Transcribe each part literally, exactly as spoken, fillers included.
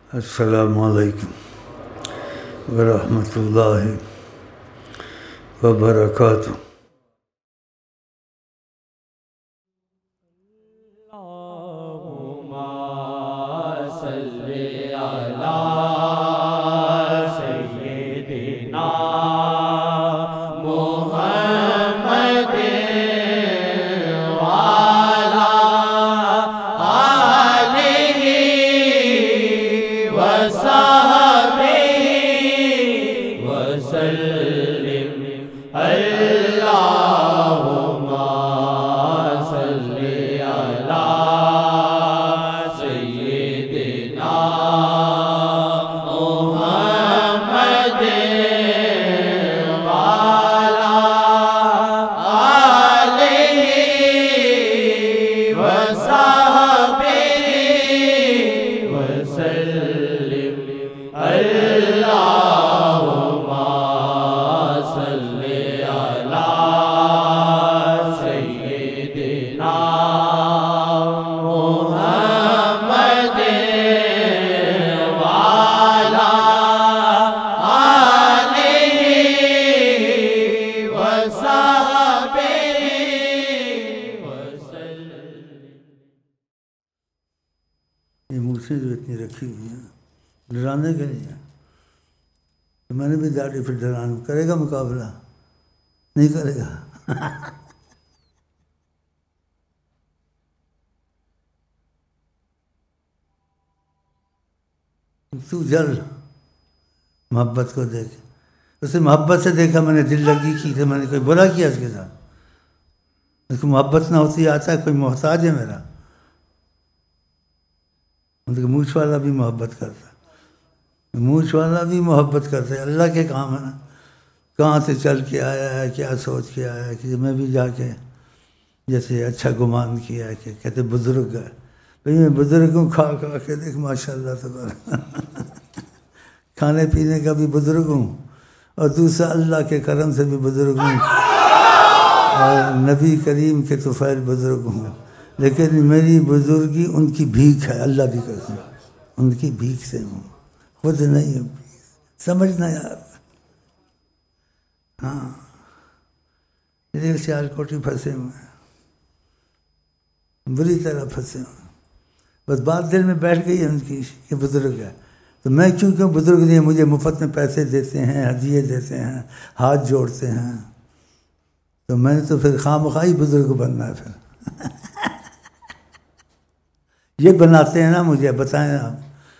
السلام علیکم ورحمۃ اللہ وبرکاتہ۔ ڈرانے کے لیے تو میں نے بھی داڑھی پھر ڈرانا کرے گا، مقابلہ نہیں کرے گا۔ تو جل محبت کو دیکھ، اسے محبت سے دیکھا میں نے، دل لگی کی تھی، میں نے کوئی برا کیا اس کے ساتھ؟ اس کو محبت نہ ہوتی آتا ہے کوئی محتاج ہے میرا؟ مونچھ والا بھی محبت کرتا ہے، مونچھ والا بھی محبت کرتا ہے، اللہ کے کام ہے نا، کہاں سے چل کے آیا ہے، کیا سوچ کے آیا ہے، کہ میں بھی جا کے جیسے اچھا گمان کیا ہے کہ کہتے بزرگ ہے، بھئی میں بزرگ ہوں، کھا کھا کے دیکھ ماشاء اللہ تبارک، کھانے پینے کا بھی بزرگ ہوں، اور دوسرا اللہ کے کرم سے بھی بزرگ ہوں، اور نبی کریم کے طفیل بزرگ ہوں، لیکن میری بزرگی ان کی بھیک ہے، اللہ بھی کرتا ہے، ان کی بھیک سے ہوں، خود نہیں ہوں، سمجھنا یار۔ ہاں میرے سیال کوٹی پھنسے ہوئے ہیں، بری طرح پھنسے ہوئے ہیں، بس بات دل میں بیٹھ گئی ہے ان کی کہ بزرگ ہے، تو میں کیونکہ بزرگ نہیں، مجھے مفت میں پیسے دیتے ہیں، ہدیے دیتے ہیں، ہاتھ جوڑتے ہیں، تو میں نے تو پھر خواہ مخواہ ہی بزرگ بننا ہے پھر۔ یہ بناتے ہیں نا مجھے، بتائیں آپ۔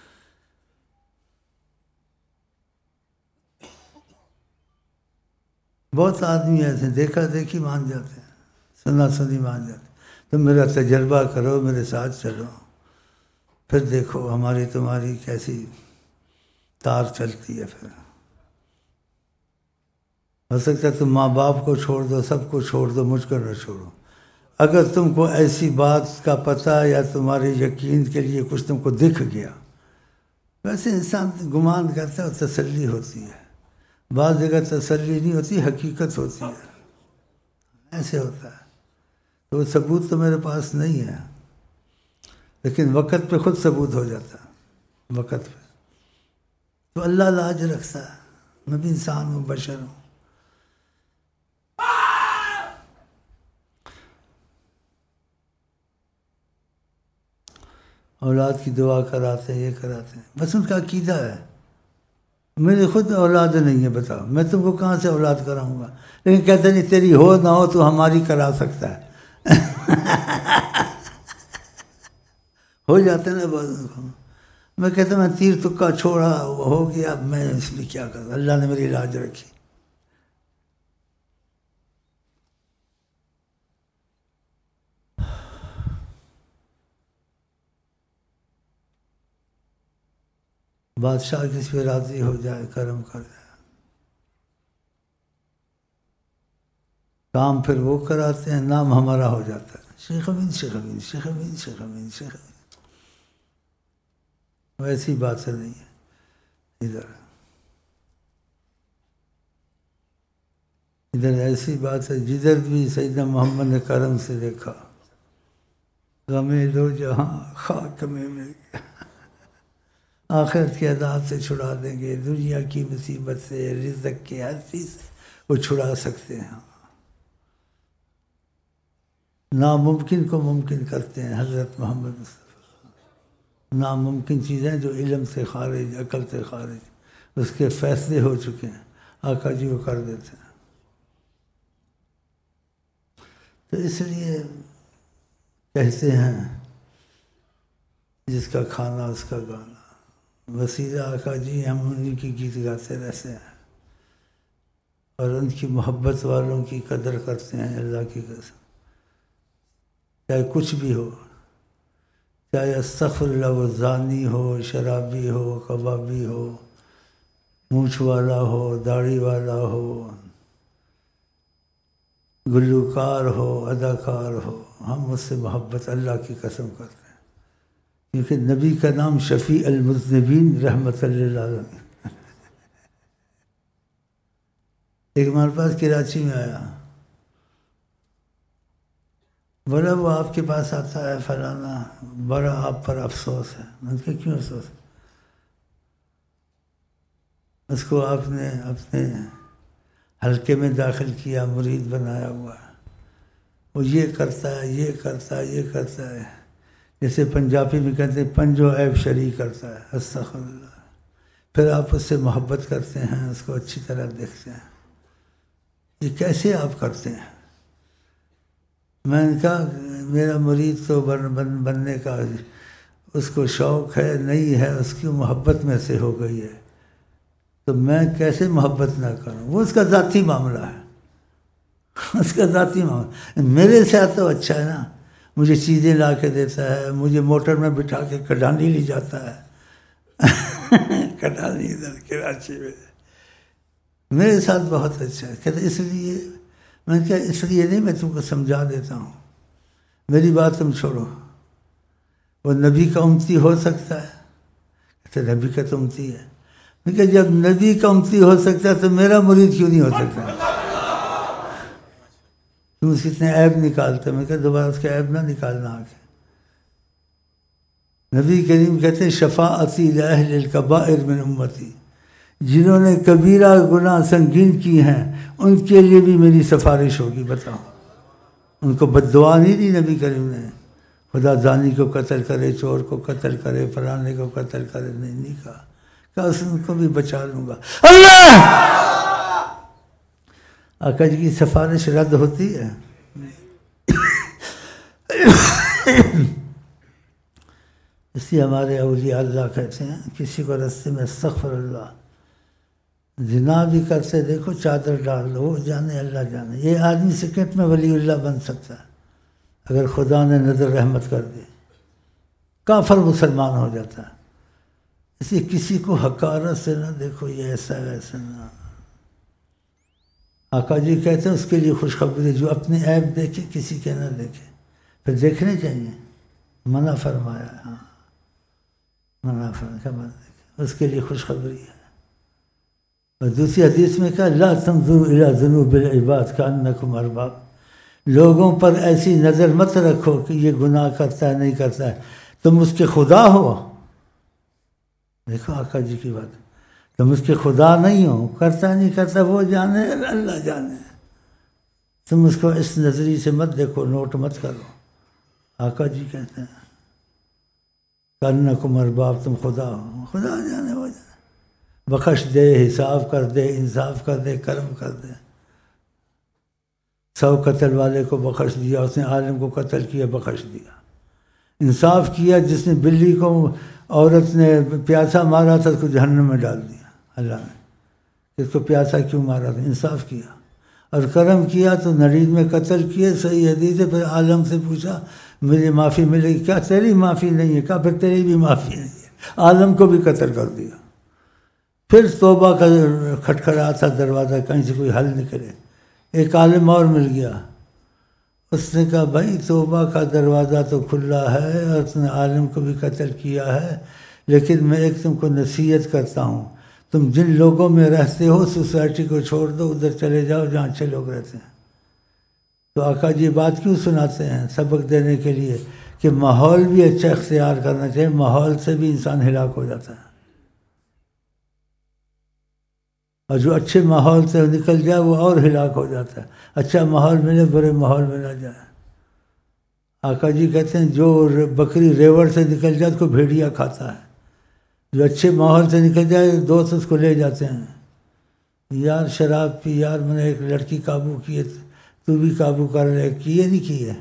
بہت آدمی ایسے ہیں، دیکھا دیکھی مان جاتے ہیں، سنا سنی مان جاتے ہیں، تم میرا تجربہ کرو، میرے ساتھ چلو، پھر دیکھو ہماری تمہاری کیسی تار چلتی ہے۔ پھر ہو سکتا ہے تم ماں باپ کو چھوڑ دو، سب کو چھوڑ دو، مجھ کو نہ چھوڑو۔ اگر تم کو ایسی بات کا پتہ یا تمہارے یقین کے لیے کچھ تم کو دکھ گیا، ویسے انسان گمان کرتا ہے اور تسلی ہوتی ہے، بعض جگہ تسلی نہیں ہوتی، حقیقت ہوتی ہے، ایسے ہوتا ہے۔ تو وہ ثبوت تو میرے پاس نہیں ہے، لیکن وقت پہ خود ثبوت ہو جاتا ہے، وقت پہ تو اللہ لاج رکھتا ہے، میں بھی انسان ہوں، بشر ہوں۔ اولاد کی دعا کراتے ہیں، یہ کراتے ہیں، بس ان کا عقیدہ ہے۔ میری خود اولاد نہیں ہے، بتاؤ میں تم کو کہاں سے اولاد کراؤں گا؟ لیکن کہتے نہیں تیری ہو نہ ہو تو ہماری کرا سکتا ہے۔ ہو جاتے نا بعض کو، میں کہتا میں تیر تکا چھوڑا ہو گیا، اب میں اس میں کیا کروں، اللہ نے میری لاج رکھی۔ بادشاہ کس پہ راضی ہو جائے، کرم کر جائے، کام پھر وہ کراتے ہیں، نام ہمارا ہو جاتا ہے، شیخ امین شیخ امین شیخ امین شیخ امین شیخ امین۔ ویسی بات نہیں ہے، ادھر ادھر ایسی بات ہے، جدھر بھی سیدنا محمد نے کرم سے دیکھا، غم دو جہاں خاک میں مل گیا، آخرت کے عذاب سے چھڑا دیں گے، دنیا کی مصیبت سے، رزق کے ہر چیز سے وہ چھڑا سکتے ہیں۔ ناممکن کو ممکن کرتے ہیں حضرت محمد مصطفیٰ۔ ناممکن چیزیں جو علم سے خارج، عقل سے خارج، اس کے فیصلے ہو چکے ہیں، آقا جی وہ کر دیتے ہیں۔ تو اس لیے کہتے ہیں جس کا کھانا اس کا گانا، وسیلہ آقا جی، ہم انہیں کی گیت گاتے رہتے ہیں اور ان کی محبت والوں کی قدر کرتے ہیں، اللہ کی قسم، چاہے کچھ بھی ہو، چاہے استغفر اللہ وہ زانی ہو، شرابی ہو، کبابی ہو، مونچھ والا ہو، داڑھی والا ہو، گلوکار ہو، اداکار ہو، ہم اس سے محبت اللہ کی قسم کرتے ہیں، کیونکہ نبی کا نام شفیع المذنبین رحمت للعالمین۔ ایک ہمارے پاس کراچی میں آیا، بڑا وہ آپ کے پاس آتا ہے فلانا، بڑا آپ پر افسوس ہے۔ میں نے کہا کیوں افسوس ہے؟ اس کو آپ نے اپنے حلقے میں داخل کیا، مرید بنایا ہوا ہے، وہ یہ کرتا ہے، یہ کرتا ہے، یہ کرتا ہے، جیسے پنجابی میں کہتے ہیں پنجو عیب شری کرتا ہے، استغفر اللہ۔ پھر آپ اس سے محبت کرتے ہیں، اس کو اچھی طرح دیکھتے ہیں، یہ کیسے آپ کرتے ہیں؟ میں نے کہا میرا مرید تو بن بن بننے کا اس کو شوق ہے، نہیں ہے، اس کی محبت میں سے ہو گئی ہے، تو میں کیسے محبت نہ کروں؟ وہ اس کا ذاتی معاملہ ہے، اس کا ذاتی معاملہ۔ میرے ساتھ تو اچھا ہے نا، مجھے چیزیں لا کے دیتا ہے، مجھے موٹر میں بٹھا کے کڈانی لے جاتا ہے، کڈانی ادھر کراچی میں، میرے ساتھ بہت اچھا ہے۔ کہتے اس لیے میں نے کہا اس لیے نہیں، میں تم کو سمجھا دیتا ہوں، میری بات تم چھوڑو، وہ نبی کا امتی ہو سکتا ہے؟ کہتے نبی کا تو امتی ہے۔ میں کہا جب نبی کا امتی ہو سکتا ہے تو میرا مرید کیوں نہیں ہو سکتا؟ تم اس کتنے عیب نکالتے؟ میں کہا دوبارہ اس کے عیب نہ نکالنا آگے۔ نبی کریم کہتے ہیں شفاعتی لأہل الکبائر من امتی، جنہوں نے کبیرہ گناہ سنگین کی ہیں ان کے لیے بھی میری سفارش ہوگی۔ بتاؤ، ان کو بد دعا نہیں دی نبی کریم نے، خدا زانی کو قتل کرے، چور کو قتل کرے، فلانے کو قتل کرے، نہیں نہیں کہا، کہا اس ان کو بھی بچا لوں گا۔ اللہ آقا جی کی سفارش رد ہوتی ہے؟ اس لیے ہمارے اولیاء اللہ کہتے ہیں کسی کو رستے میں استغفر اللہ، زنا بھی کرتے دیکھو چادر ڈال دو، وہ جانے اللہ جانے، یہ آدمی سیکنڈ میں ولی اللہ بن سکتا ہے اگر خدا نے نظر رحمت کر دی، کافر مسلمان ہو جاتا ہے۔ اس لیے کسی کو حقارت سے نہ دیکھو، یہ ایسا ویسا نہ۔ آقا جی کہتے ہیں اس کے لیے خوشخبری، جو اپنے عیب دیکھے کسی کے نہ دیکھے، پھر دیکھنے چاہیے، منع فرمایا، ہاں منع فرمایا، اس کے لیے خوشخبری ہے۔ اور دوسری حدیث میں کہا لا تنظروا الی ذنوب العباد کانکم ارباب، لوگوں پر ایسی نظر مت رکھو کہ یہ گناہ کرتا ہے نہیں کرتا ہے، تم اس کے خدا ہو۔ دیکھو آقا جی کی بات، تم اس کے خدا نہیں ہو، کرتا نہیں کرتا وہ جانے، اللہ جانے، تم اس کو اس نظریے سے مت دیکھو، نوٹ مت کرو۔ آقا جی کہتے ہیں کانکم ارباب، تم خدا ہو، خدا جانے وہ جانے، بخش دے، حساب کر دے، انصاف کر دے، کرم کر دے۔ سو قتل والے کو بخش دیا، اس نے عالم کو قتل کیا بخش دیا، انصاف کیا، جس نے بلی کو عورت نے پیاسا مارا تھا اس کو جہنم میں ڈال دیا اللہ نے، اس کو پیاسا کیوں مارا تھا، انصاف کیا، اور کرم کیا تو نرید میں قتل کیے، صحیح حدیث ہے۔ پھر عالم سے پوچھا مجھے معافی ملے گی؟ کیا تیری معافی نہیں ہے؟ کہا پھر تیری بھی معافی نہیں ہے، عالم کو بھی قتل کر دیا۔ پھر توبہ کا کھٹکھڑا تھا دروازہ، کہیں سے کوئی حل نکلے، ایک عالم اور مل گیا، اس نے کہا بھائی توبہ کا دروازہ تو کھلا ہے اور اس نے عالم کو بھی قتل کیا ہے، لیکن میں ایک تم کو نصیحت کرتا ہوں، تم جن لوگوں میں رہتے ہو سوسائٹی کو چھوڑ دو، ادھر چلے جاؤ جہاں اچھے لوگ رہتے ہیں۔ تو آقا جی بات کیوں سناتے ہیں؟ سبق دینے کے لیے کہ ماحول بھی اچھا اختیار کرنا چاہیے، ماحول سے بھی انسان ہلاک ہو جاتا ہے۔ اور جو اچھے ماحول سے نکل جائے وہ اور ہلاک ہو جاتا ہے. اچھا ماحول ملے برے ماحول میں نہ جائے. آقا جی کہتے ہیں جو بکری ریوڑ سے نکل جائے اس کو بھیڑیا کھاتا ہے. جو اچھے ماحول سے نکل جائے دوست اس کو لے جاتے ہیں. یار شراب پی، یار میں نے ایک لڑکی قابو کی ہے تو بھی قابو کر لے. کیے نہیں کیے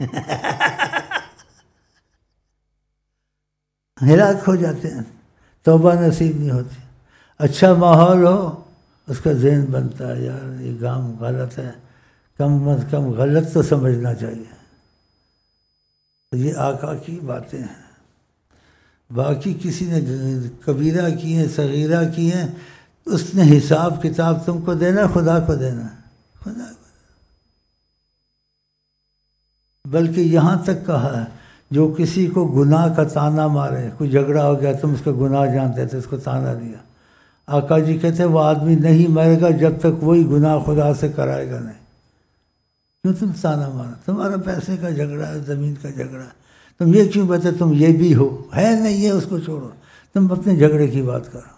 ہلاک ہو جاتے ہیں، توبہ نصیب نہیں ہوتی. اچھا ماحول ہو اس کا ذہن بنتا ہے یار یہ کام غلط ہے، کم از کم غلط تو سمجھنا چاہیے. تو یہ آقا کی باتیں ہیں. باقی کسی نے کبیرہ کی ہیں، صغیرہ کی ہیں، اس نے حساب کتاب تم کو دینا، خدا کو دینا، خدا کو. بلکہ یہاں تک کہا ہے جو کسی کو گناہ کا تانا مارے، کوئی جھگڑا ہو گیا تم اس کا گناہ جانتے تھے، اس کو تانا دیا. آقا جی کہتے ہیں وہ آدمی نہیں مرے گا جب تک وہی گناہ خدا سے کرائے گا نہیں. کیوں تم تانا مارا؟ تمہارا پیسے کا جھگڑا ہے، زمین کا جھگڑا ہے، تم یہ کیوں بتا تم یہ بھی ہو؟ ہے نہیں ہے، اس کو چھوڑو، تم اپنے جھگڑے کی بات کرو.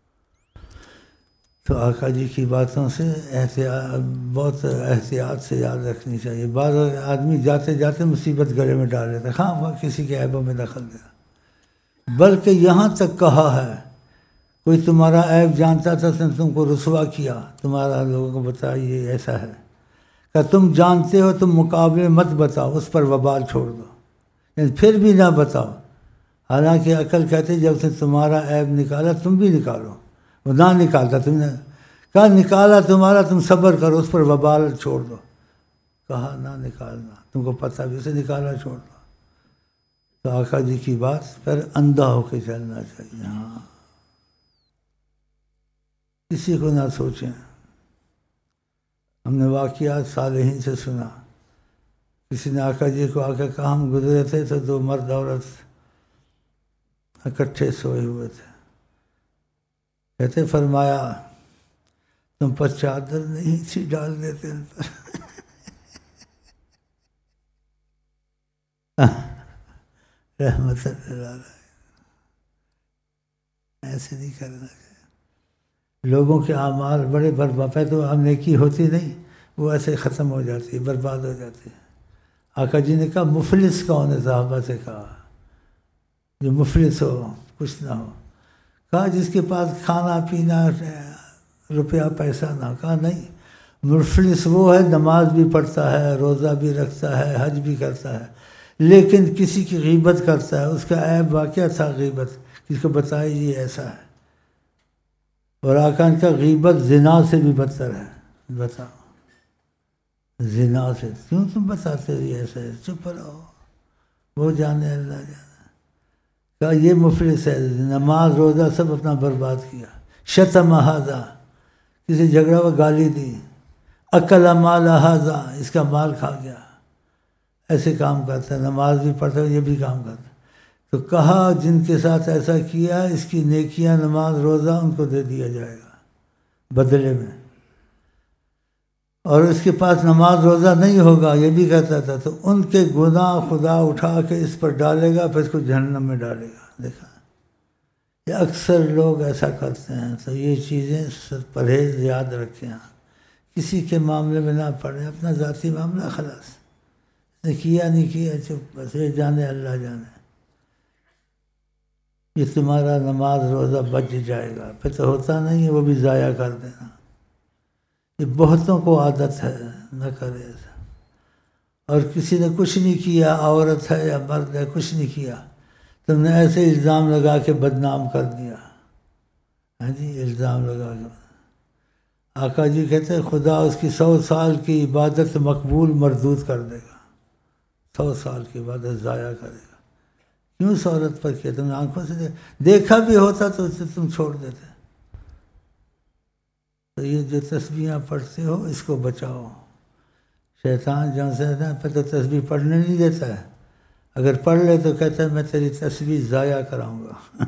تو آقا جی کی باتوں سے احتیاط، بہت احتیاط سے یاد رکھنی چاہیے. بعض آدمی جاتے جاتے مصیبت گلے میں ڈال لیتا، خواہ خواہ کسی کے عیبوں میں دخل دیا. بلکہ یہاں تک کہا ہے کوئی تمہارا عیب جانتا تھا اس نے تم کو رسوا کیا، تمہارا لوگوں کو بتایا یہ ایسا ہے، کہ تم جانتے ہو تم مقابلے مت بتاؤ، اس پر وبال چھوڑ دو. یعنی پھر بھی نہ بتاؤ. حالانکہ عقل کہتے جب سے تمہارا عیب نکالا تم بھی نکالو. وہ نہ نکالتا، تم نے کہا نکالا تمہارا، تم صبر کرو، اس پر وبال چھوڑ دو. کہا نہ نکالنا، تم کو پتہ بھی اسے نکالا چھوڑ دو. تو آقا جی کی بات پر اندھا ہو کے چلنا چاہیے. ہاں کسی کو نہ سوچیں. ہم نے واقعات صالحین سے سنا. کسی نے آقا جی کو آ کے کہا ہم گزرے تھے تو دو مرد عورت اکٹھے سوئے ہوئے تھے. کہتے فرمایا تم پر چادر نہیں تھی ڈال دیتے ان پر. رحمت اللہ علیہ. ایسے نہیں کرنا چاہیے. لوگوں کے اعمال بڑے برباد ہے تو ہم نیکی ہوتی نہیں، وہ ایسے ختم ہو جاتی ہے، برباد ہو جاتی ہے. آقا جی نے کہا مفلس کون ہے؟ صحابہ سے کہا جو مفلس ہو، کچھ نہ ہو. کہا جس کے پاس کھانا پینا روپیہ پیسہ نہ. کہا نہیں، مفلس وہ ہے نماز بھی پڑھتا ہے، روزہ بھی رکھتا ہے، حج بھی کرتا ہے، لیکن کسی کی غیبت کرتا ہے. اس کا عیب واقعہ تھا غیبت، کسی کو بتائی یہ ایسا ہے. اور آقا کا غیبت زنا سے بھی بدتر ہے. بتاؤ زنا سے کیوں تم بتاتے ہو یہ ایسا ہے؟ چپ رہو، وہ جانے اللہ جانے. کہا یہ مفلس ہے، نماز روزہ سب اپنا برباد کیا. شتم ھذا، کسی جھگڑا ہوا گالی دی. اکل مال ھذا، اس کا مال کھا گیا. ایسے کام کرتا ہے، نماز بھی پڑھتا ہے، یہ بھی کام کرتا ہے. تو کہا جن کے ساتھ ایسا کیا اس کی نیکیاں نماز روزہ ان کو دے دیا جائے گا بدلے میں. اور اس کے پاس نماز روزہ نہیں ہوگا، یہ بھی کہتا تھا، تو ان کے گناہ خدا اٹھا کے اس پر ڈالے گا، پھر اس کو جہنم میں ڈالے گا. دیکھا یہ اکثر لوگ ایسا کرتے ہیں. تو یہ چیزیں پرہیز یاد رکھیں. کسی کے معاملے میں نہ پڑیں، اپنا ذاتی معاملہ خلاص. نے کیا نہیں کیا چپ، بس یہ جانے اللہ جانے. یہ تمہارا نماز روزہ بچ جائے گا، پھر تو ہوتا نہیں ہے وہ بھی ضائع کر دینا. یہ بہتوں کو عادت ہے، نہ کرے ایسا. اور کسی نے کچھ نہیں کیا، عورت ہے یا مرد ہے، کچھ نہیں کیا، تم نے ایسے الزام لگا کے بدنام کر دیا. ہاں جی الزام لگا کے. آقا جی کہتے ہیں خدا اس کی سو سال کی عبادت مقبول مردود کر دے گا. سو سال کی عبادت ضائع کرے گا. کیوں اس عورت پر کیا؟ تم نے آنکھوں سے دیکھا بھی ہوتا تو اسے تم چھوڑ دیتے. تو یہ جو تسبیحاں پڑھتے ہو اس کو بچاؤ. شیطان جہاں سے ہے پھر تو تسبیح پڑھنے نہیں دیتا ہے. اگر پڑھ لے تو کہتا ہے میں تیری تسبیح ضائع کراؤں گا.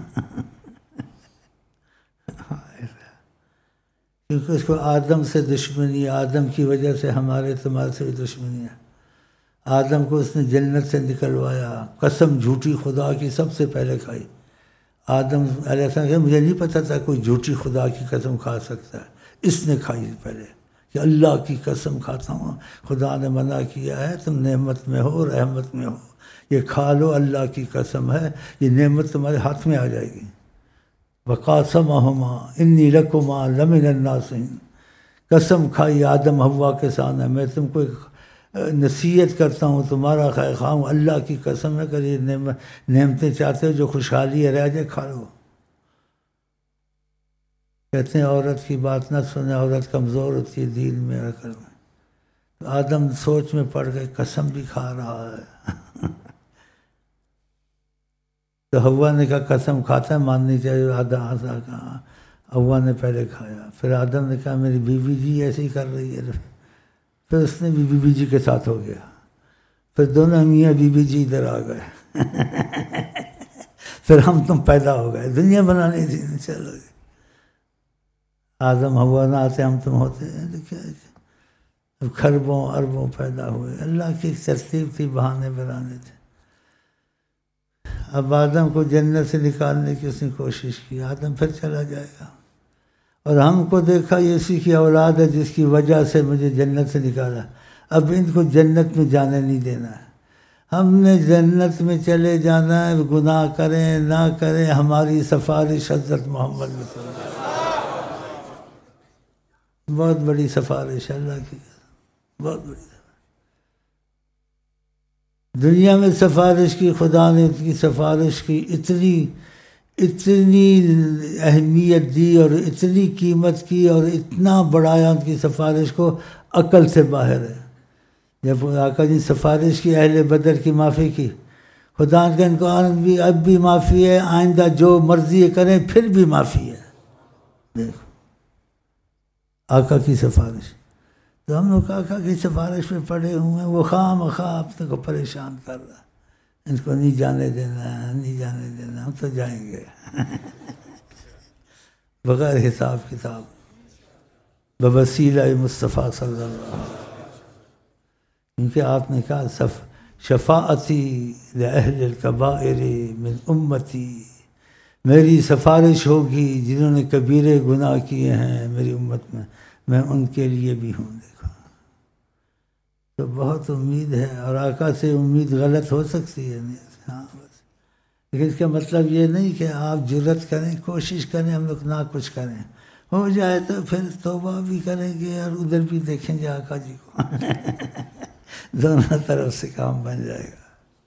کیونکہ اس کو آدم سے دشمنی، آدم کی وجہ سے ہمارے تمہارے سے بھی دشمنی ہے. آدم کو اس نے جنت سے نکلوایا، قسم جھوٹی خدا کی سب سے پہلے کھائی. آدم علیہ السلام کہ مجھے نہیں پتہ تھا کوئی جھوٹی خدا کی قسم کھا سکتا ہے. اس نے کھائی پہلے کہ اللہ کی قسم کھاتا ہوں، خدا نے منع کیا ہے تم نعمت میں ہو، رحمت میں ہو، یہ کھا لو، اللہ کی قسم ہے یہ نعمت تمہارے ہاتھ میں آ جائے گی۔ وَقَاسَمَهُمَا إِنِّي لَكُمَا لَمِنَ النَّاصِحِينَ، قسم کھائی آدم حوا کے سامنے، میں تم کو ایک نصیحت کرتا ہوں، تمہارا خیر خواہ ہوں، اللہ کی قسم ہے کہ یہ نعمتیں چاہتے ہو جو خوشحالی ہے رہ جائے، کھا لو۔ کہتے ہیں عورت کی بات نہ سنے، عورت کمزور ہوتی ہے دین میں عقل میں۔ تو آدم سوچ میں پڑ گئے، قسم بھی کھا رہا ہے۔ تو حوا نے کہا قسم کھاتا ہے ماننی چاہیے، آدھا آدھا کہا، حوا نے پہلے کھایا، پھر آدم نے کہا میری بیوی جی ایسے ہی کر رہی ہے، پھر اس نے بھی بیوی جی کے ساتھ ہو گیا، پھر دونوں میاں بیوی جی ادھر آ گئے، پھر ہم تم پیدا ہو گئے، دنیا بنانے تھی، چلو آدم حوا نہ آتے ہم تم ہوتے ہیں، کیا اب خربوں اربوں پیدا ہوئے، اللہ کی ایک ترتیب تھی، بہانے بنانے تھے۔ اب آدم کو جنت سے نکالنے کی اس نے کوشش کی، آدم پھر چلا جائے گا، اور ہم کو دیکھا یہ اسی کی اولاد ہے جس کی وجہ سے مجھے جنت سے نکالا، اب ان کو جنت میں جانے نہیں دینا ہے، ہم نے جنت میں چلے جانا ہے، گناہ کریں نہ کریں، ہماری سفارش حضرت محمد میں صلی اللہ علیہ وسلم، بہت بڑی سفارش اللہ کی، بہت بڑی۔ دنیا میں سفارش کی، خدا نے اس کی سفارش کی اتنی اتنی اہمیت دی اور اتنی قیمت کی اور اتنا بڑھایا ان کی سفارش کو، عقل سے باہر ہے۔ جب آقا جی سفارش کی اہل بدر کی معافی کی، خدا کا ان کو بھی اب بھی معافی ہے، آئندہ جو مرضی کریں پھر بھی معافی ہے۔ دیکھو آقا کی سفارش، تو ہم لوگ آقا کی سفارش میں پڑے ہوئے ہیں، وہ خواہ مخواہ اپنے کو پریشان کر رہا ہے، ان کو نہیں جانے دینا، نہیں جانے دینا، ہم تو جائیں گے بغیر حساب کتاب، بوسیلہ مصطفیٰ صلی اللہ علیہ وسلم، کیونکہ آپ نے کہا صف شفاعتی لأہل الکبائر من امتی، میری سفارش ہوگی جنہوں نے کبیرے گناہ کیے ہیں میری امت میں، میں ان کے لیے بھی ہوں۔ دیکھو تو بہت امید ہے، اور آقا سے امید غلط ہو سکتی ہے، ہاں بس، لیکن اس کا مطلب یہ نہیں کہ آپ جرت کریں، کوشش کریں ہم لوگ نہ کچھ کریں، ہو جائے تو پھر توبہ بھی کریں گے اور ادھر بھی دیکھیں گے آقا جی کو دونوں طرف سے کام بن جائے گا۔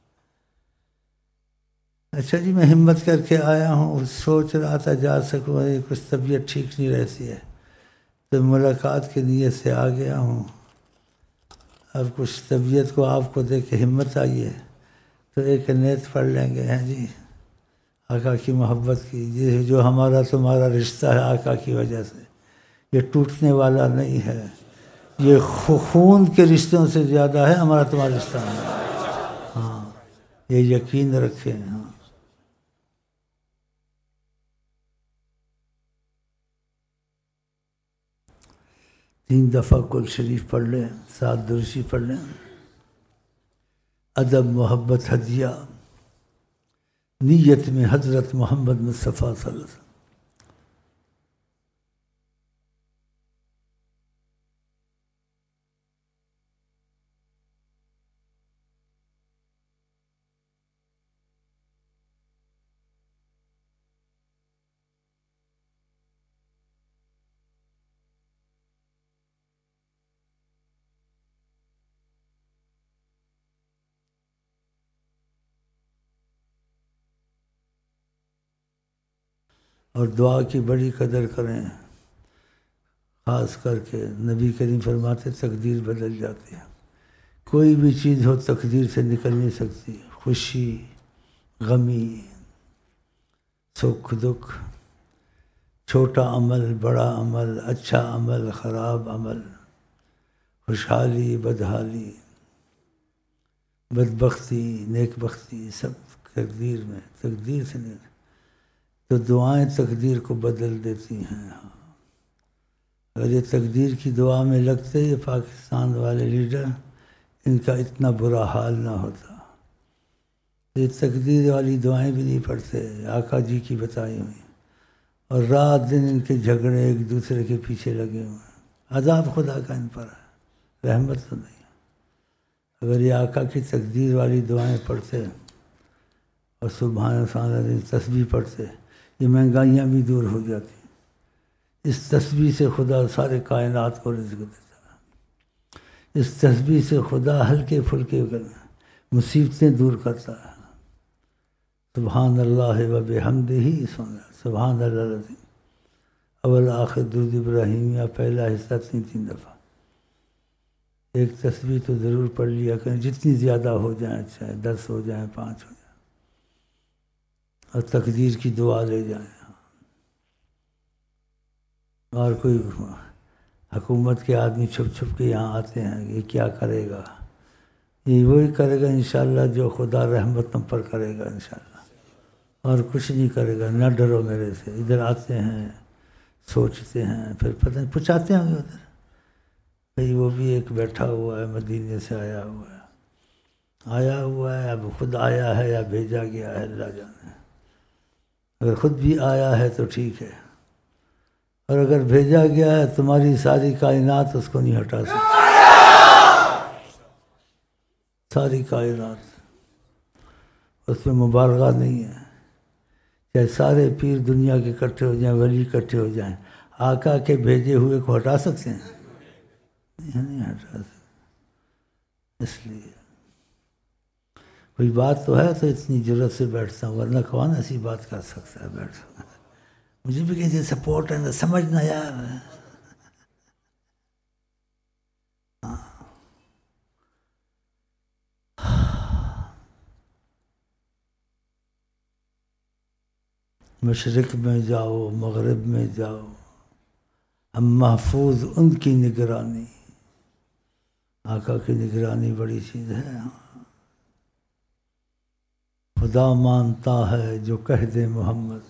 اچھا جی، میں ہمت کر کے آیا ہوں، سوچ رہا تھا جا سکوں، کچھ طبیعت ٹھیک نہیں رہتی ہے، تو ملاقات کی نیت سے آ گیا ہوں، اب کچھ طبیعت کو آپ کو دیکھ کے ہمت آئی ہے، تو ایک نیت پڑھ لیں گے، ہیں جی آقا کی محبت کی، جو ہمارا تمہارا رشتہ ہے آقا کی وجہ سے، یہ ٹوٹنے والا نہیں ہے، یہ خون کے رشتوں سے زیادہ ہے ہمارا تمہارا رشتہ، ہاں یہ یقین رکھیں۔ ہاں تین دفعہ کل شریف پڑھ لیں، سات درشی پڑھ لیں، ادب محبت ہدیہ، نیت میں حضرت محمد مصطفیٰ صلی اللہ علیہ وسلم۔ اور دعا کی بڑی قدر کریں، خاص کر کے نبی کریم فرماتے تقدیر بدل جاتی ہے، کوئی بھی چیز ہو تقدیر سے نکل نہیں سکتی، خوشی غمی سکھ دکھ، چھوٹا عمل بڑا عمل، اچھا عمل خراب عمل، خوشحالی بدحالی، بدبختی نیک بختی، سب تقدیر میں، تقدیر سے نہیں، تو دعائیں تقدیر کو بدل دیتی ہیں۔ اگر یہ تقدیر کی دعا میں لگتے یہ پاکستان والے لیڈر، ان کا اتنا برا حال نہ ہوتا، یہ تقدیر والی دعائیں بھی نہیں پڑھتے، آقا جی کی بتائی ہوئی، اور رات دن ان کے جھگڑے ایک دوسرے کے پیچھے لگے ہوئے ہیں۔ عذاب خدا کا ان پر ہے، رحمت تو نہیں۔ اگر یہ آقا کی تقدیر والی دعائیں پڑھتے اور سبحان سبحان اللہ تسبیح پڑھتے، یہ مہنگائیاں بھی دور ہو جاتی۔ اس تسبیح سے خدا سارے کائنات کو رزق دیتا ہے، اس تسبیح سے خدا ہلکے پھلکے مصیبتیں دور کرتا ہے۔ سبحان اللہ و بحمدہ، سبحان اللہ العظیم۔ اول آخر درود ابراہیمیہ پہلا حصہ تین تین دفعہ۔ ایک تسبیح تو ضرور پڑھ لیا کریں، جتنی زیادہ ہو جائیں، چاہے دس ہو جائیں، پانچ ہو جائیں، اور تقدیر کی دعا لے جائیں۔ اور کوئی حکومت کے آدمی چھپ چھپ کے یہاں آتے ہیں، یہ کیا کرے گا؟ یہ وہی کرے گا انشاءاللہ جو خدا رحمت ہم پر کرے گا انشاءاللہ، اور کچھ نہیں کرے گا۔ نہ ڈرو میرے سے۔ ادھر آتے ہیں، سوچتے ہیں، پھر پتہ نہیں پہنچاتے ہوں گے ادھر، بھئی وہ بھی ایک بیٹھا ہوا ہے، مدینے سے آیا ہوا ہے، آیا ہوا ہے، اب خود آیا ہے یا بھیجا گیا ہے اللہ جانے۔ اگر خود بھی آیا ہے تو ٹھیک ہے، اور اگر بھیجا گیا ہے تمہاری ساری کائنات اس کو نہیں ہٹا سکتی، ساری کائنات، اس میں مبالغہ نہیں ہے۔ چاہے سارے پیر دنیا کے اکٹھے ہو جائیں، ولی اکٹھے ہو جائیں، آقا کے بھیجے ہوئے کو ہٹا سکتے ہیں؟ نہیں ہٹا سکتے۔ اس لیے کوئی بات تو ہے تو اتنی جرت سے بیٹھتا ہوں، ورنہ کون ایسی بات کر سکتا ہے بیٹھ سکتا ہے؟ مجھے بھی کسی سپورٹ ہے نا، سمجھنا یار۔ مشرق میں جاؤ، مغرب میں جاؤ، ہم محفوظ ان کی نگرانی۔ آقا کی نگرانی بڑی چیز ہے۔ خدا مانتا ہے جو کہہ دے محمد،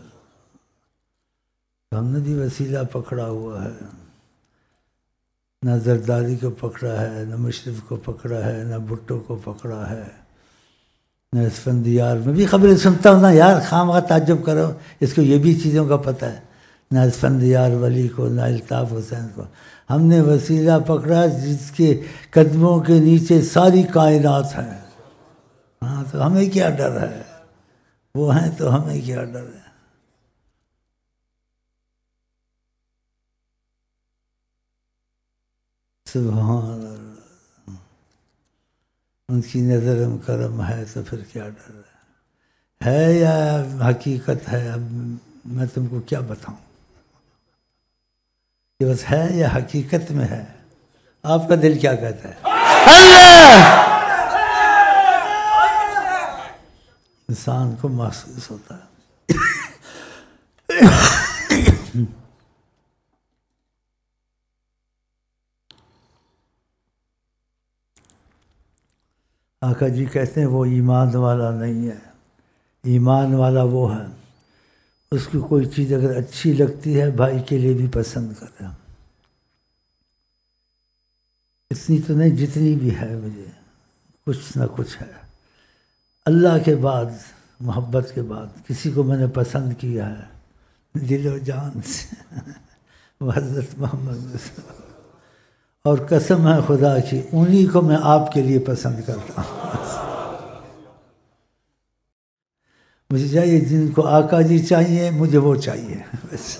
ہم نے بھی وسیلہ پکڑا ہوا ہے، نہ زرداری کو پکڑا ہے، نہ مشرف کو پکڑا ہے، نہ بھٹو کو پکڑا ہے، نہ اسفندیار میں بھی خبریں سنتا ہوں نا یار، خواہ تعجب کرو، اس کو یہ بھی چیزوں کا پتہ ہے، نہ اسفندیار ولی کو، نہ الطاف حسین کو۔ ہم نے وسیلہ پکڑا جس کے قدموں کے نیچے ساری کائنات ہے۔ ہاں تو ہمیں کیا ڈر ہے؟ وہ ہیں تو ہمیں کیا ڈر ہے؟ سبحان اللہ، ان کی نظر کرم ہے تو پھر کیا ڈر ہے؟ ہے یا حقیقت ہے؟ اب میں تم کو کیا بتاؤں کہ بس ہے یا حقیقت میں ہے؟ آپ کا دل کیا کہتا ہے؟ اللہ! انسان کو محسوس ہوتا ہے۔ آقا جی کہتے ہیں وہ ایمان والا نہیں ہے، ایمان والا وہ ہے اس کی کوئی چیز اگر اچھی لگتی ہے بھائی کے لیے بھی پسند کرے، اتنی تو نہیں جتنی بھی ہے، مجھے کچھ نہ کچھ ہے۔ اللہ کے بعد، محبت کے بعد کسی کو میں نے پسند کیا ہے دل و جان سے، وہ حضرت محمد صلی اللہ علیہ وسلم، اور قسم ہے خدا کی انہی کو میں آپ کے لیے پسند کرتا ہوں۔ مجھے چاہیے جن کو آقا جی چاہیے، مجھے وہ چاہیے بس۔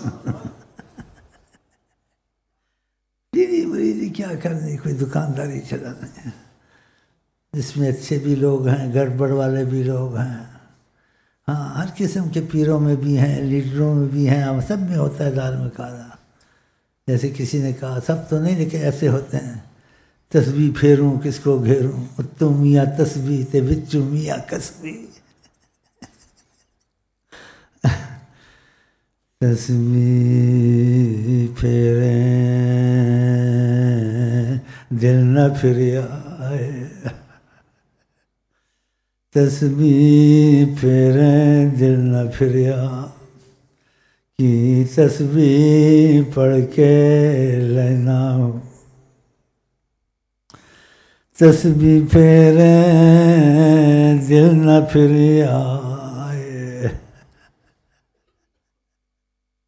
دیدی مریدی کیا کرنی، کوئی دکانداری چلانا ہے، جس میں اچھے بھی لوگ ہیں، گڑبڑ والے بھی لوگ ہیں، ہاں ہر قسم کے پیروں میں بھی ہیں، لیڈروں میں بھی ہیں، سب میں ہوتا ہے دار میں کارا۔ جیسے کسی نے کہا سب تو نہیں لیکن ایسے ہوتے ہیں، تسبیح پھیروں کس کو گھیروں، اتوں میاں تسبیح تے وچوں میاں کسبی، تسبیح پھیریں دل نہ پھریا، تسبیح پھیریں دل نہ پھریا، کی تسبیح پڑھ کے لینا ہو، تسبیح پھیریں دل نہ پھریا،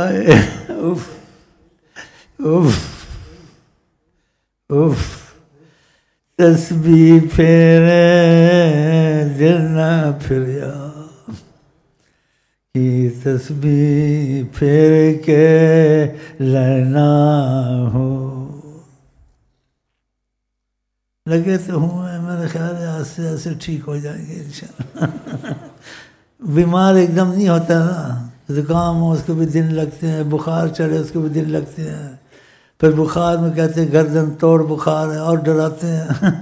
آئے اف اف اف تسبیح پھیرے دل نہ پھریا کی تسبیح پھیر کے لینا ہو. لگے تو ہوں میرا خیال ہے آہستہ آہستہ ٹھیک ہو جائیں گے انشاءاللہ. بیمار ایک دم نہیں ہوتا نا، زکام ہو اس کو بھی دن لگتے ہیں، بخار چڑھے اس کو بھی دن لگتے ہیں، پھر بخار میں کہتے ہیں گردن توڑ بخار ہے اور ڈراتے ہیں.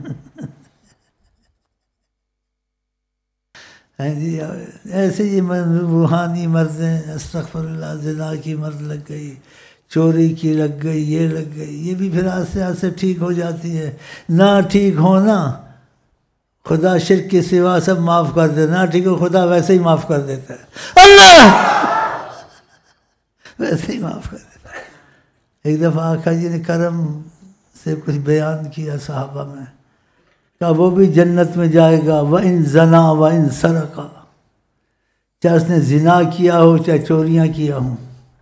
جی ایسے ہی روحانی مرضیں، استغفر اللہ، زنا کی مرض لگ گئی، چوری کی لگ گئی، یہ لگ گئی، یہ بھی پھر آہستہ آہستہ ٹھیک ہو جاتی ہے. نہ ٹھیک ہونا خدا شرک کے سوا سب معاف کر دے، نہ ٹھیک ہو خدا ویسے ہی معاف کر دیتا ہے. اللہ ویسے ہی معاف کر دیتا ہے. ایک دفعہ آقا جی نے کرم سے کچھ بیان کیا صحابہ میں، کہ وہ بھی جنت میں جائے گا. وَإِن زَنَا وَإِن سَرَقَ، چاہے اس نے زنا کیا ہو چاہے چوریاں کیا ہوں.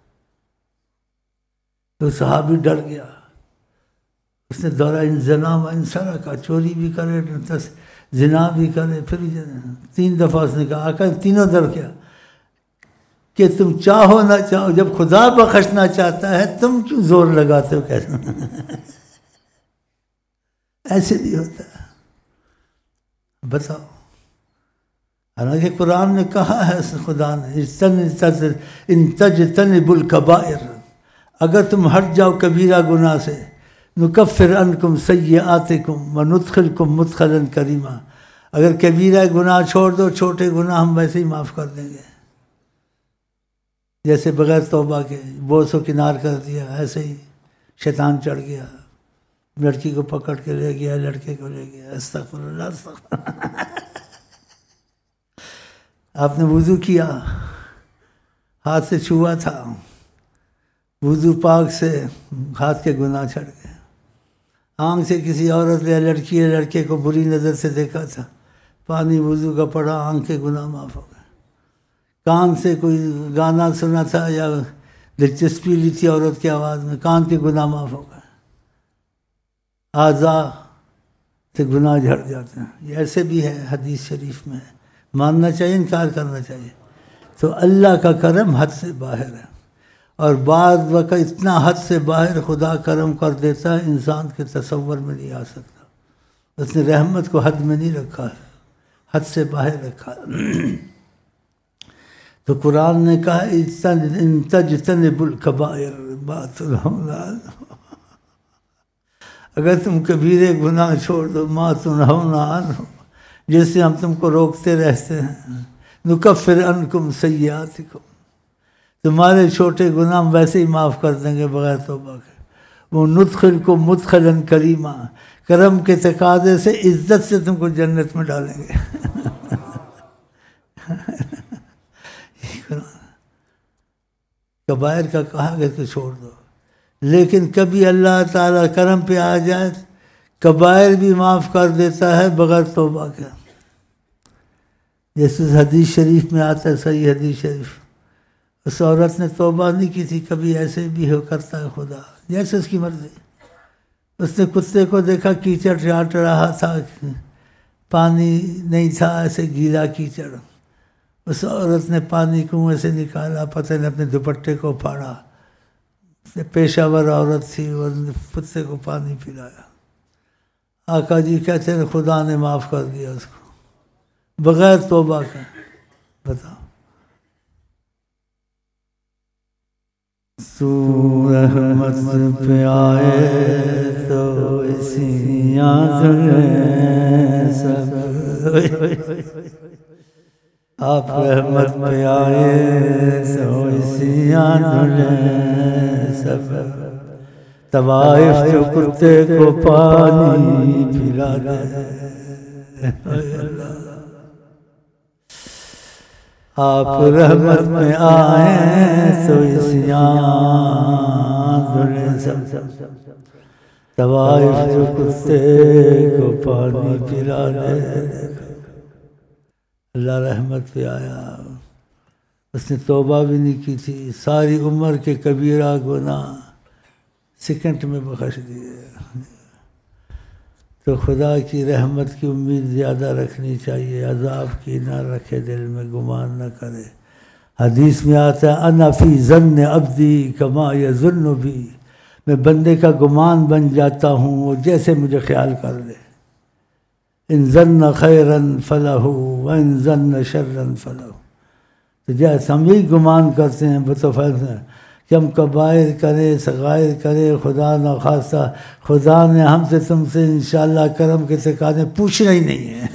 تو صحابی ڈر گیا، اس نے دورہ ان زنا وَإِن سَرَقَ، چوری بھی کرے زنا بھی کرے. پھر تین دفعہ اس نے کہا آقا تینوں در کیا کہ تم چاہو نہ چاہو جب خدا بخشنا چاہتا ہے تم کیوں زور لگاتے ہو. کیسے ایسے نہیں ہوتا ہے، بتاؤ. حالانکہ قرآن نے کہا ہے خدا نے ان تجتنبوا الکبائر، اگر تم ہٹ جاؤ کبیرہ گناہ سے، نکفر عنکم سیئاتکم وندخلکم مدخلا کریما، اگر کبیرہ گناہ چھوڑ دو چھوٹے گناہ ہم ویسے ہی معاف کر دیں گے. جیسے بغیر توبہ کے بوس و کنار کر دیا، ایسے ہی شیطان چڑھ گیا، لڑکی کو پکڑ کے لے گیا، لڑکے کو لے گیا. استغفر اللہ استغفر اللہ. آپ نے وضو کیا، ہاتھ سے چھوا تھا، وضو پاک سے ہاتھ کے گناہ چڑھ گئے. آنکھ سے کسی عورت یا لڑکی یا لڑکے کو بری نظر سے دیکھا تھا، پانی وضو کا پڑا، آنکھ کے گناہ معاف ہو گئے. کان سے کوئی گانا سنا تھا یا دلچسپی لی تھی عورت کی آواز میں، کان کے گناہ معاف ہو گئے. اعضاء سے گناہ جھڑ جاتے ہیں. یہ ایسے بھی ہے، حدیث شریف میں ہے. ماننا چاہیے، انکار کرنا چاہیے. تو اللہ کا کرم حد سے باہر ہے، اور بعض وقت اتنا حد سے باہر خدا کرم کر دیتا ہے انسان کے تصور میں نہیں آ سکتا. اس نے رحمت کو حد میں نہیں رکھا ہے، حد سے باہر رکھا ہے. تو قرآن نے کہا ان تجتنبوا الکبائر ما تنہون عنہ، اگر تم کبیرے گناہ چھوڑ دو، ما تنہون عنہ، جس سے ہم تم کو روکتے رہتے ہیں، نکفر عنکم سیئاتکم، تمہارے چھوٹے گناہ ہم ویسے ہی معاف کر دیں گے بغیر توبہ کے. وہ ندخلکم مدخلا کریما، کرم کے تقاضے سے عزت سے تم کو جنت میں ڈالیں گے. کبائر کا کہا گیا کہ چھوڑ دو، لیکن کبھی اللہ تعالیٰ کرم پہ آ جائے کبائر بھی معاف کر دیتا ہے بغیر توبہ کے. جیسے حدیث شریف میں آتا ہے، صحیح حدیث شریف، اس عورت نے توبہ نہیں کی تھی، کبھی ایسے بھی ہو کرتا ہے خدا جیسے اس کی مرضی. اس نے کتے کو دیکھا کیچڑ چاٹ رہا تھا، پانی نہیں تھا، ایسے گیلا کیچڑ. اس عورت نے پانی کنویں سے نکالا، پتہ نے اپنے دوپٹے کو پھاڑا، پیشہ ور عورت تھی، اور کتے کو پانی پلایا. آقا جی کہتے ہیں خدا نے معاف کر دیا اس کو بغیر توبہ کے. بتاؤ. تو رحمت پہ آئے تو اسی آنکھیں سب، آپ رحمت پہ آئے تو اسی آنکھیں سب، طوائف جو کتے کو پانی پلا دے. آپ رحمت میں آئیں تو اسیان دھلے سب، طوائف جو کتے کو پانی پلا دے. اللہ رحمت پہ آیا. اس نے توبہ بھی نہیں کی تھی، ساری عمر کے کبیرہ گناہ سیکنڈ میں بخش دیے۔ تو خدا کی رحمت کی امید زیادہ رکھنی چاہیے، عذاب کی نہ رکھے دل میں، گمان نہ کرے۔ حدیث میں آتا ہے انا فی ظن عبدی کما یظن بی، میں بندے کا گمان بن جاتا ہوں وہ جیسے مجھے خیال کر لے۔ ان ظن خیرا فلہ وان ظن شرا فلہ، تو جیسے ہم یہی گمان کرتے ہیں بتفر کہ ہم کبائر کرے صغائر کرے، خدا نہ خواستہ خدا نے ہم سے تم سے انشاءاللہ کرم کے تقاضے پوچھنا ہی نہیں ہے۔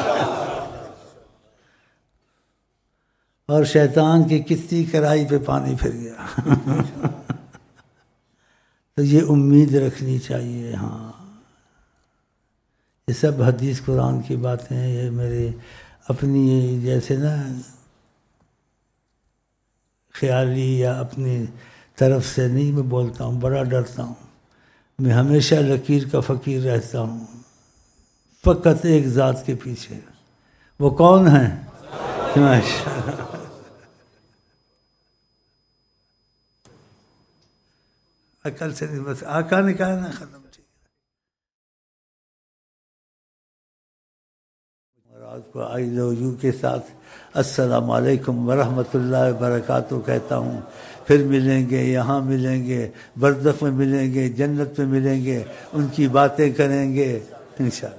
اور شیطان کی کتنی کرائی پہ پانی پھر گیا۔ تو یہ امید رکھنی چاہیے۔ ہاں یہ سب حدیث قرآن کی باتیں ہیں، یہ میرے اپنی جیسے نا خیالی یا اپنی طرف سے نہیں میں بولتا ہوں، بڑا ڈرتا ہوں۔ میں ہمیشہ لکیر کا فقیر رہتا ہوں، فقط ایک ذات کے پیچھے۔ وہ کون ہیں؟ عقل سے نہیں، بس آقا نے کہا نا ختم۔ ٹھیک اور آج کو آئی لو یو کے ساتھ السلام علیکم ورحمۃ اللہ وبرکاتہ کہتا ہوں۔ پھر ملیں گے، یہاں ملیں گے، برزخ میں ملیں گے، جنت میں ملیں گے، ان کی باتیں کریں گے انشاءاللہ۔